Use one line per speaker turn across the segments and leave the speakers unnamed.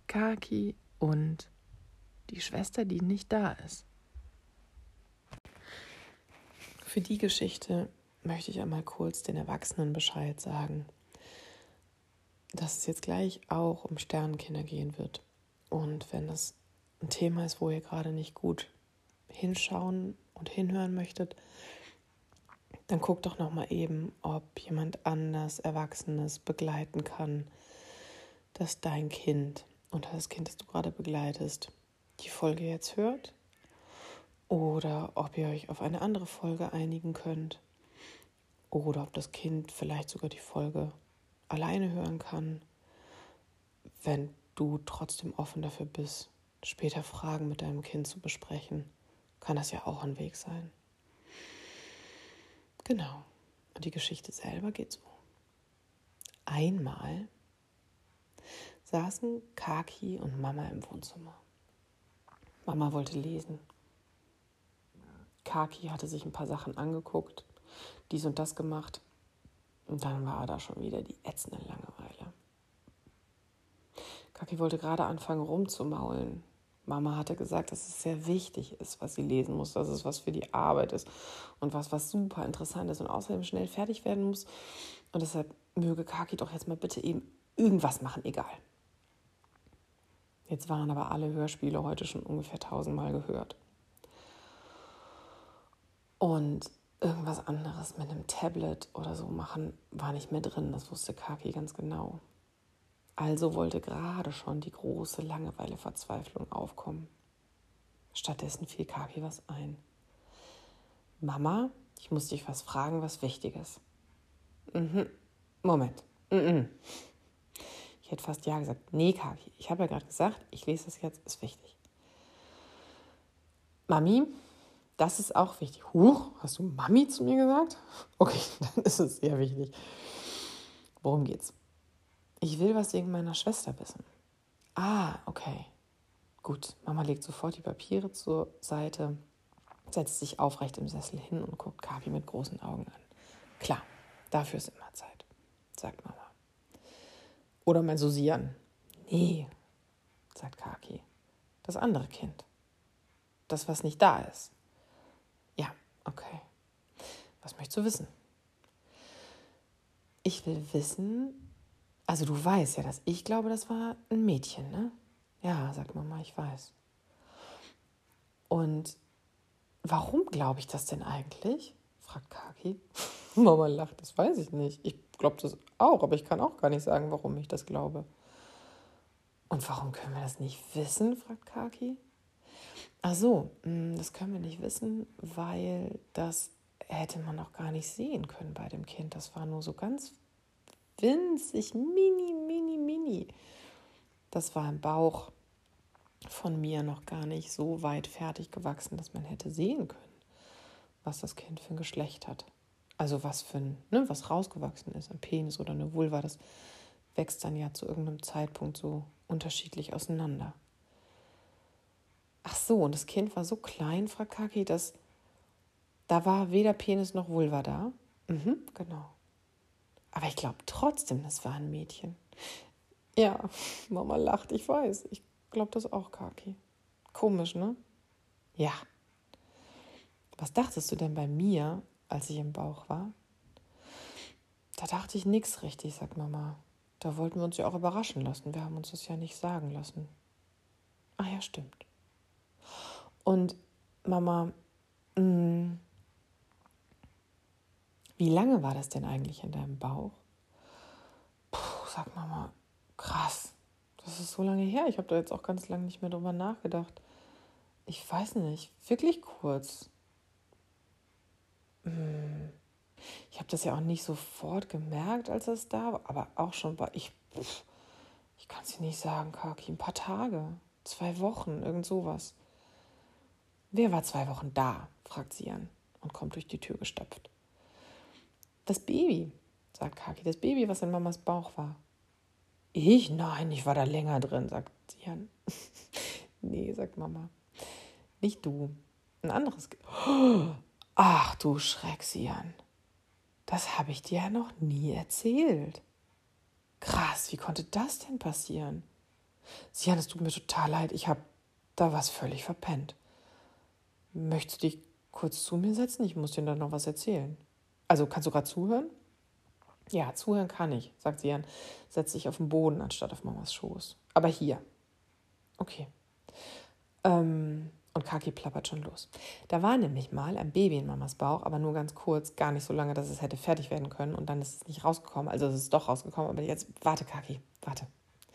Kaki und die Schwester, die nicht da ist. Für die Geschichte möchte ich einmal kurz den Erwachsenen Bescheid sagen, dass es jetzt gleich auch um Sternenkinder gehen wird. Und wenn das ein Thema ist, wo ihr gerade nicht gut hinschauen und hinhören möchtet, dann guckt doch nochmal eben, ob jemand anders Erwachsenes begleiten kann, dass dein Kind oder das Kind, das du gerade begleitest, die Folge jetzt hört. Oder ob ihr euch auf eine andere Folge einigen könnt. Oder ob das Kind vielleicht sogar die Folge alleine hören kann. Wenn du trotzdem offen dafür bist, später Fragen mit deinem Kind zu besprechen, kann das ja auch ein Weg sein. Genau. Und die Geschichte selber geht so. Einmal saßen Kaki und Mama im Wohnzimmer. Mama wollte lesen. Kaki hatte sich ein paar Sachen angeguckt, dies und das gemacht. Und dann war da schon wieder die ätzende Langeweile. Kaki wollte gerade anfangen rumzumaulen. Mama hatte gesagt, dass es sehr wichtig ist, was sie lesen muss, dass es was für die Arbeit ist und was super interessant ist und außerdem schnell fertig werden muss. Und deshalb möge Kaki doch jetzt mal bitte eben irgendwas machen, egal. Jetzt waren aber alle Hörspiele heute schon ungefähr 1000-mal gehört. Und irgendwas anderes mit einem Tablet oder so machen war nicht mehr drin, das wusste Kaki ganz genau. Also wollte gerade schon die große Langeweile-Verzweiflung aufkommen. Stattdessen fiel Kaki was ein. Mama, ich muss dich was fragen, was Wichtiges. Moment. Ich hätte fast ja gesagt. Nee, Kaki, ich habe ja gerade gesagt, ich lese das jetzt, ist wichtig. Mami, das ist auch wichtig. Huch, hast du Mami zu mir gesagt? Okay, dann ist es sehr wichtig. Worum geht's? Ich will was wegen meiner Schwester wissen. Ah, okay. Gut, Mama legt sofort die Papiere zur Seite, setzt sich aufrecht im Sessel hin und guckt Kaki mit großen Augen an. Klar, dafür ist immer Zeit, sagt Mama. Oder mein Susian. Nee, sagt Kaki. Das andere Kind. Das, was nicht da ist. Ja, okay. Was möchtest du wissen? Ich will wissen, also du weißt ja, dass ich glaube, das war ein Mädchen, ne? Ja, sagt Mama, ich weiß. Und warum glaube ich das denn eigentlich? Fragt Kaki. Mama lacht, das weiß ich nicht. Ich glaube das auch, aber ich kann auch gar nicht sagen, warum ich das glaube. Und warum können wir das nicht wissen? Fragt Kaki. Ach so, das können wir nicht wissen, weil das hätte man auch gar nicht sehen können bei dem Kind. Das war nur so ganz winzig, mini. Das war im Bauch von mir noch gar nicht so weit fertig gewachsen, dass man hätte sehen können, was das Kind für ein Geschlecht hat. Also was für ein, was rausgewachsen ist, ein Penis oder eine Vulva, das wächst dann ja zu irgendeinem Zeitpunkt so unterschiedlich auseinander. Ach so, und das Kind war so klein, fragt Kaki, dass da war weder Penis noch Vulva da. Genau. Aber ich glaube trotzdem, das war ein Mädchen. Ja, Mama lacht, ich weiß. Ich glaube das auch, Kaki. Komisch, ne? Ja. Was dachtest du denn bei mir, als ich im Bauch war? Da dachte ich nichts richtig, sagt Mama. Da wollten wir uns ja auch überraschen lassen. Wir haben uns das ja nicht sagen lassen. Ah ja, stimmt. Und Mama, wie lange war das denn eigentlich in deinem Bauch? Sagt Mama, krass, das ist so lange her. Ich habe da jetzt auch ganz lange nicht mehr drüber nachgedacht. Ich weiß nicht, wirklich kurz. Ich habe das ja auch nicht sofort gemerkt, als es da war, aber auch schon war ich kann es dir nicht sagen, Kaki, ein paar Tage, 2 Wochen, irgend sowas. Wer war 2 Wochen da? Fragt sie an und kommt durch die Tür gestapft. Das Baby, sagt Kaki, das Baby, was in Mamas Bauch war. Ich? Nein, ich war da länger drin, sagt Sian. Nee, sagt Mama. Nicht du. Ein anderes Kind. Ach du Schreck, Sian. Das habe ich dir ja noch nie erzählt. Krass, wie konnte das denn passieren? Sian, es tut mir total leid, ich habe da was völlig verpennt. Möchtest du dich kurz zu mir setzen? Ich muss dir dann noch was erzählen. Also, kannst du gerade zuhören? Ja, zuhören kann ich, sagt Sian. Setz dich auf den Boden anstatt auf Mamas Schoß. Aber hier. Okay. Und Kaki plappert schon los. Da war nämlich mal ein Baby in Mamas Bauch, aber nur ganz kurz, gar nicht so lange, dass es hätte fertig werden können. Und dann ist es nicht rausgekommen. Also es ist doch rausgekommen, aber jetzt, warte Kaki, warte.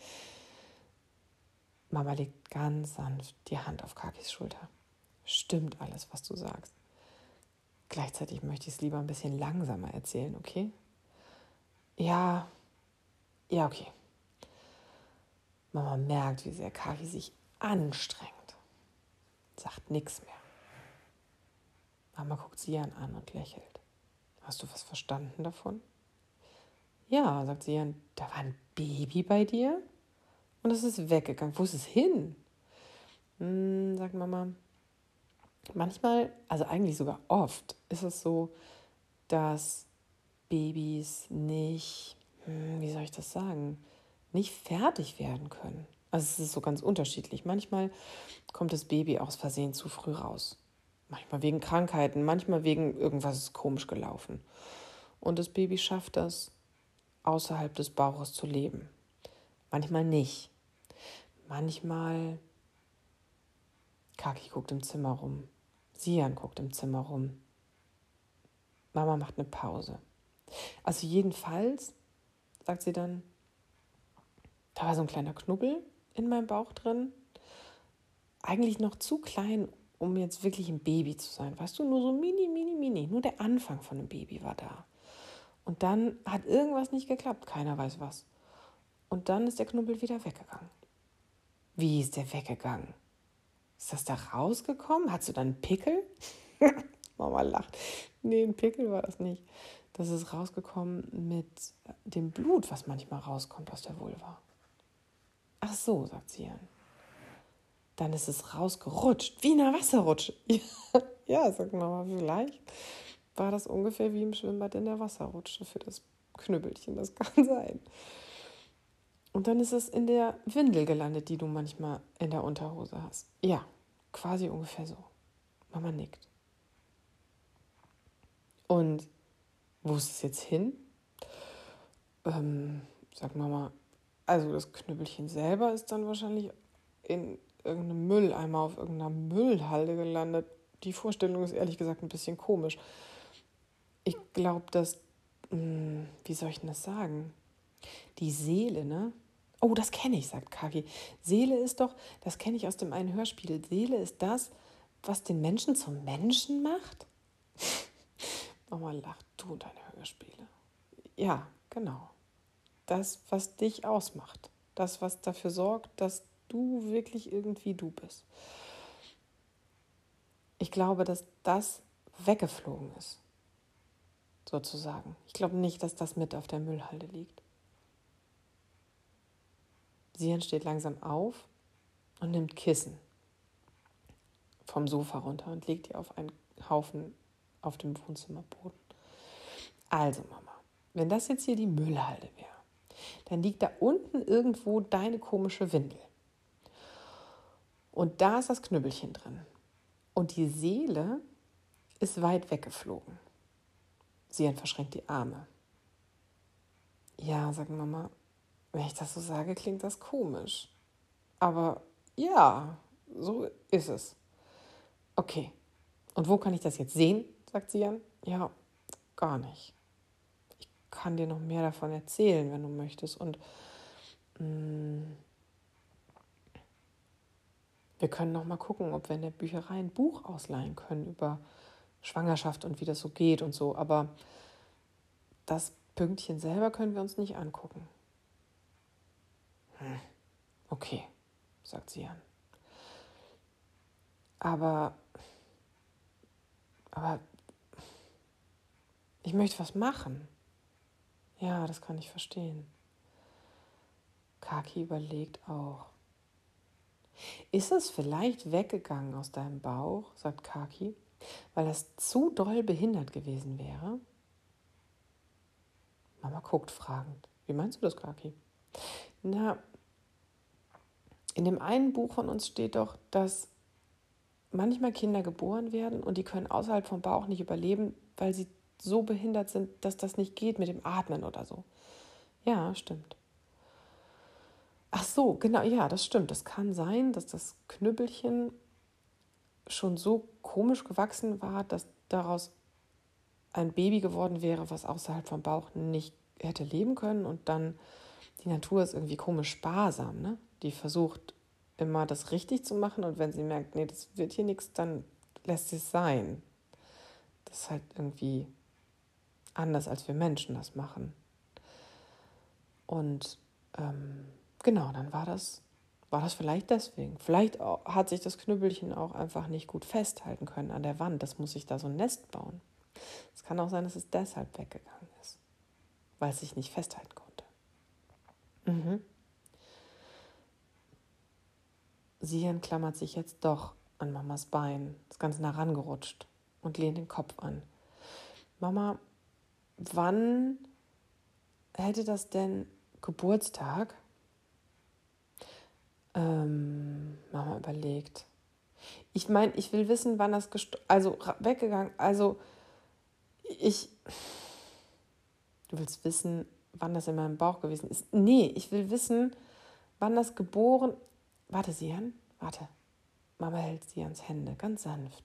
Mama legt ganz sanft die Hand auf Kakis Schulter. Stimmt alles, was du sagst. Gleichzeitig möchte ich es lieber ein bisschen langsamer erzählen, okay? Ja, okay. Mama merkt, wie sehr Kaki sich anstrengt. Sagt nichts mehr. Mama guckt Sian an und lächelt. Hast du was verstanden davon? Ja, sagt Sian, da war ein Baby bei dir und es ist weggegangen. Wo ist es hin? Sagt Mama. Manchmal, also eigentlich sogar oft, ist es so, dass Babys nicht, wie soll ich das sagen, nicht fertig werden können. Also es ist so ganz unterschiedlich. Manchmal kommt das Baby aus Versehen zu früh raus. Manchmal wegen Krankheiten, manchmal wegen irgendwas ist komisch gelaufen. Und das Baby schafft das, außerhalb des Bauches zu leben. Manchmal nicht. Manchmal, Kaki guckt im Zimmer rum. Sian guckt im Zimmer rum. Mama macht eine Pause. Also jedenfalls, sagt sie dann, da war so ein kleiner Knubbel in meinem Bauch drin. Eigentlich noch zu klein, um jetzt wirklich ein Baby zu sein. Weißt du, nur so mini. Nur der Anfang von einem Baby war da. Und dann hat irgendwas nicht geklappt. Keiner weiß was. Und dann ist der Knubbel wieder weggegangen. Wie ist der weggegangen? Ist das da rausgekommen? Hattest du dann einen Pickel? Mama lacht. Nee, ein Pickel war das nicht. Das ist rausgekommen mit dem Blut, was manchmal rauskommt aus der Vulva. Ach so, sagt sie dann. Dann ist es rausgerutscht, wie in einer Wasserrutsche. Ja, sagt Mama, vielleicht war das ungefähr wie im Schwimmbad in der Wasserrutsche für das Knüppelchen. Das kann sein. Und dann ist es in der Windel gelandet, die du manchmal in der Unterhose hast. Ja, quasi ungefähr so. Mama nickt. Und wo ist es jetzt hin? Sagt Mama, also das Knüppelchen selber ist dann wahrscheinlich in irgendeinem Mülleimer auf irgendeiner Müllhalde gelandet. Die Vorstellung ist ehrlich gesagt ein bisschen komisch. Ich glaube, dass, wie soll ich denn das sagen? Die Seele, ne? Oh, das kenne ich, sagt Kaki. Seele ist doch, das kenne ich aus dem einen Hörspiel. Seele ist das, was den Menschen zum Menschen macht? Mama lacht, du und deine Hörspiele. Ja, genau. Das, was dich ausmacht. Das, was dafür sorgt, dass du wirklich irgendwie du bist. Ich glaube, dass das weggeflogen ist, sozusagen. Ich glaube nicht, dass das mit auf der Müllhalde liegt. Sian steht langsam auf und nimmt Kissen vom Sofa runter und legt die auf einen Haufen auf dem Wohnzimmerboden. Also Mama, wenn das jetzt hier die Müllhalde wäre, dann liegt da unten irgendwo deine komische Windel. Und da ist das Knüppelchen drin. Und die Seele ist weit weggeflogen. Sian verschränkt die Arme. Ja, sagt Mama, wenn ich das so sage, klingt das komisch. Aber ja, so ist es. Okay, und wo kann ich das jetzt sehen, sagt Sian. Ja, gar nicht. Ich kann dir noch mehr davon erzählen, wenn du möchtest. Und wir können noch mal gucken, ob wir in der Bücherei ein Buch ausleihen können über Schwangerschaft und wie das so geht und so. Aber das Pünktchen selber können wir uns nicht angucken. Okay, sagt Sian. Aber ich möchte was machen. Ja, das kann ich verstehen. Kaki überlegt auch. Ist es vielleicht weggegangen aus deinem Bauch, sagt Kaki, weil es zu doll behindert gewesen wäre? Mama guckt fragend. Wie meinst du das, Kaki? Na, In dem einen Buch von uns steht doch, dass manchmal Kinder geboren werden und die können außerhalb vom Bauch nicht überleben, weil sie so behindert sind, dass das nicht geht mit dem Atmen oder so. Ja, stimmt. Ach so, genau, ja, das stimmt. Das kann sein, dass das Knüppelchen schon so komisch gewachsen war, dass daraus ein Baby geworden wäre, was außerhalb vom Bauch nicht hätte leben können. Und dann, die Natur ist irgendwie komisch sparsam, ne? Die versucht immer das richtig zu machen und wenn sie merkt, nee, das wird hier nichts, dann lässt sie es sein. Das ist halt irgendwie anders, als wir Menschen das machen. Und genau, dann war das vielleicht deswegen. Vielleicht hat sich das Knüppelchen auch einfach nicht gut festhalten können an der Wand. Das muss sich da so ein Nest bauen. Es kann auch sein, dass es deshalb weggegangen ist, weil es sich nicht festhalten konnte. Sian klammert sich jetzt doch an Mamas Bein, ist ganz nah rangerutscht und lehnt den Kopf an. Mama, wann hätte das denn Geburtstag? Mama überlegt. Ich meine, ich will wissen, wann das weggegangen. Du willst wissen, wann das in meinem Bauch gewesen ist. Nee, ich will wissen, wann das geboren. Warte, Sian, warte. Mama hält Sians Hände ganz sanft.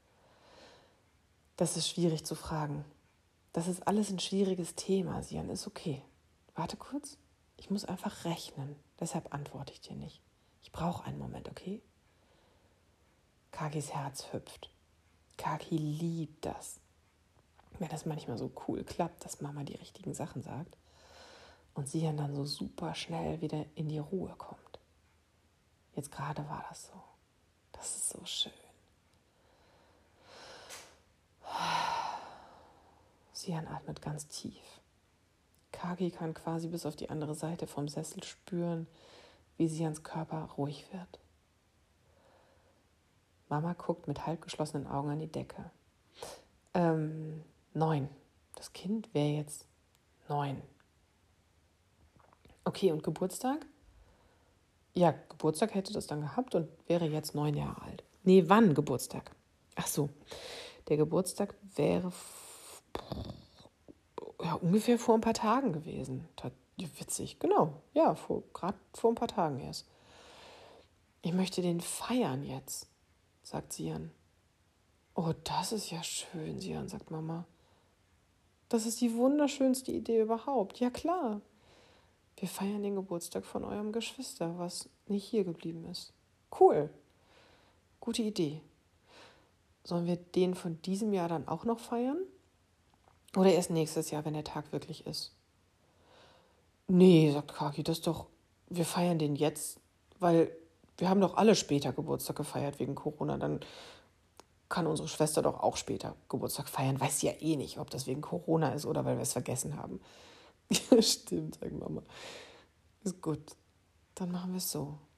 Das ist schwierig zu fragen. Das ist alles ein schwieriges Thema, Sian, ist okay. Warte kurz. Ich muss einfach rechnen. Deshalb antworte ich dir nicht. Ich brauche einen Moment, okay? Kagis Herz hüpft. Kagi liebt das. Wenn das manchmal so cool klappt, dass Mama die richtigen Sachen sagt und Sian dann so super schnell wieder in die Ruhe kommt. Jetzt gerade war das so. Das ist so schön. Sian atmet ganz tief. Kagi kann quasi bis auf die andere Seite vom Sessel spüren, wie Sians Körper ruhig wird. Mama guckt mit halb geschlossenen Augen an die Decke. 9. Das Kind wäre jetzt 9. Okay, und Geburtstag? Ja, Geburtstag hätte das dann gehabt und wäre jetzt 9 Jahre alt. Nee, wann Geburtstag? Ach so, der Geburtstag wäre ungefähr vor ein paar Tagen gewesen. Witzig, genau. Ja, gerade vor ein paar Tagen erst. Ich möchte den feiern jetzt, sagt Sian. Oh, das ist ja schön, Sian, sagt Mama. Das ist die wunderschönste Idee überhaupt. Ja, klar. Wir feiern den Geburtstag von eurem Geschwister, was nicht hier geblieben ist. Cool. Gute Idee. Sollen wir den von diesem Jahr dann auch noch feiern? Oder erst nächstes Jahr, wenn der Tag wirklich ist? Nee, sagt Kagi, wir feiern den jetzt, weil wir haben doch alle später Geburtstag gefeiert wegen Corona. Dann kann unsere Schwester doch auch später Geburtstag feiern. Weiß sie ja eh nicht, ob das wegen Corona ist oder weil wir es vergessen haben. Ja, stimmt, sagt Mama. Ist gut. Dann machen wir es so.